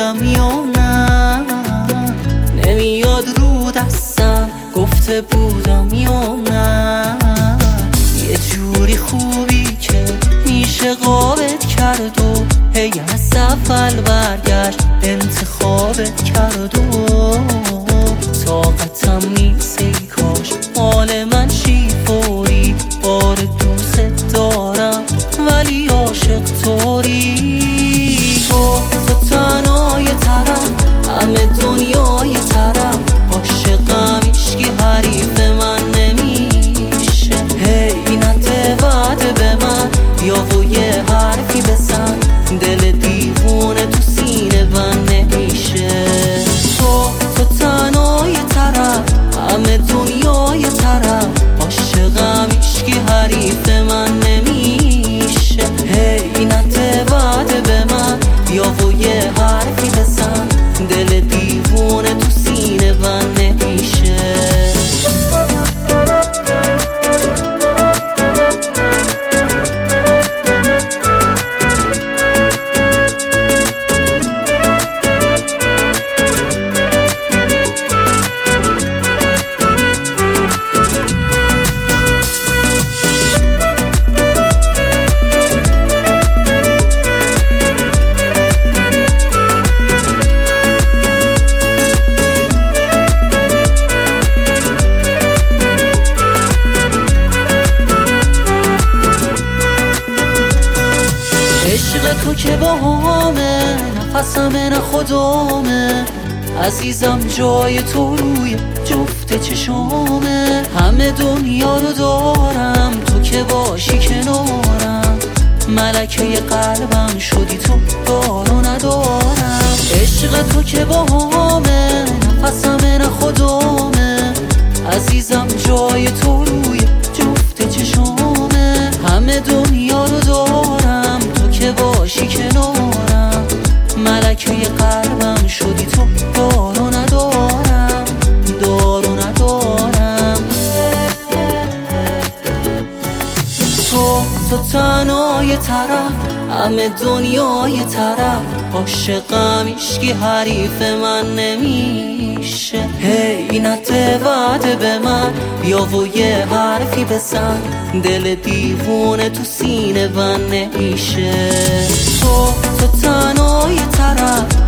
بودم یا نه، نمیاد رو دستم گفته بودم یا نه. یه جوری خوبی که میشه قابت کرد و هی از اول برگشت انتخابت کرد و طاقتم نیست ای کاش حال من چی فوری. بار دوست دارم ولی عاشق طوری. تو تنهای طرف همه دنیای طرف، عاشقم هیچکی حریف من نمیشه. هی نده وعده به من بیا و یه حرفی بزن، دل دیوونه تو سینه بند نمیشه. تو تنهای طرف همه دنیای طرف، عاشقم هیچکی حریف من نمیشه. هی نده وعده به من بیا و یه حرفی بزن، دل دیوونه تو سینه بند نمیشه. عشق تو که با همه نفسم نه خودمه، عزیزم جای تو روی جفت چشامه. همه دنیا رو دارم تو که باشی کنارم، ملکه قلبم شدی تو دارو ندارم. عشق تو که با همه نفسم نه خودمه، عزیزم جای تو روی جفت چشامه. همه دنیا رو دارم تو که باشی کنارم، ملکه قلبم شدی تو دارو ندارم، دارو ندارم. تو تنهای طرف همه دنیای طرف، عاشقم هیچکی حریف من نمیشه. هی نده وعده به من بیا و یه حرفی بزن، دل دیوونه تو سینه بند نمیشه. تو تنهای طرف